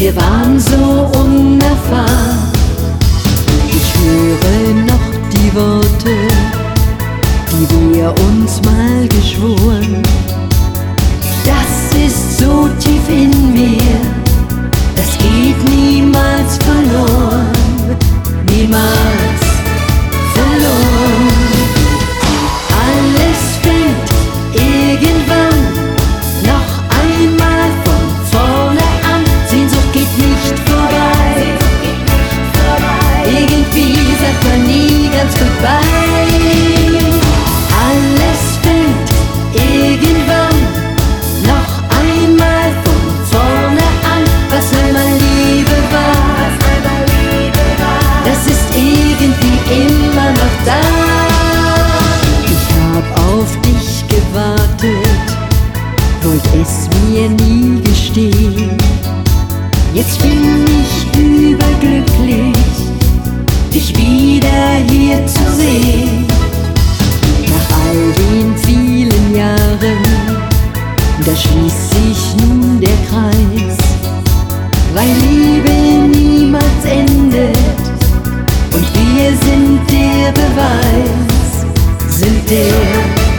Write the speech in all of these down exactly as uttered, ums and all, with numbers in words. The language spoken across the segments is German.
wir waren so unerfahren. Ich höre noch die Worte, die wir uns mal geschworen. Das ist so tief in mir, das geht niemals verloren, niemals verloren. Alles fängt irgendwann noch einmal von vorne an. Sehnsucht geht nicht vorbei, irgendwie sagt man nie ganz goodbye. Alles fängt irgendwann noch einmal von vorne an. Was einmal Liebe war, das ist irgendwie immer noch da. Ich hab auf dich gewartet, wollt es mir nie gestehen. Jetzt bin ich überglücklich, dich wieder hier zu sehen. Nach all den vielen Jahren, da schließt sich nun der Kreis, weil Liebe niemals endet und wir sind der Beweis, sind der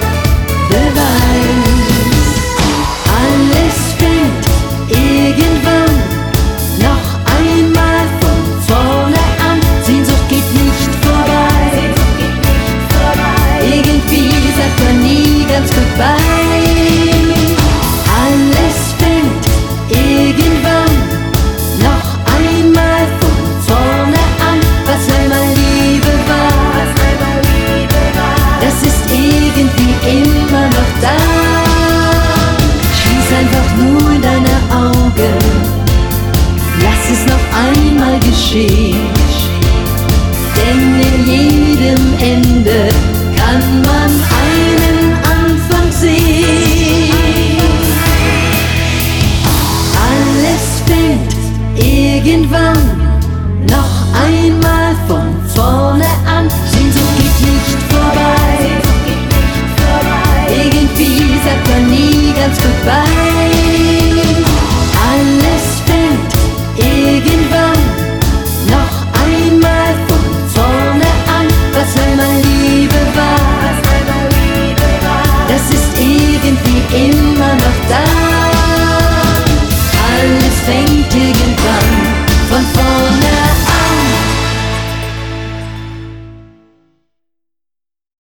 Beweis. Alles fängt irgendwann noch einmal von vorne an. Sehnsucht geht nicht vorbei, irgendwie sagt man nie ganz goodbye. Alles fängt irgendwann noch einmal von vorne an. Was einmal Liebe war, das ist irgendwie immer noch da. Schließ einfach nur deine Augen, lass es noch einmal geschehen. Denn in jedem Ende kann man einen Anfang sehen. Alles fängt irgendwann noch einmal von vorne an. Sehnsucht geht nicht vorbei, irgendwie sagt man nie ganz goodbye.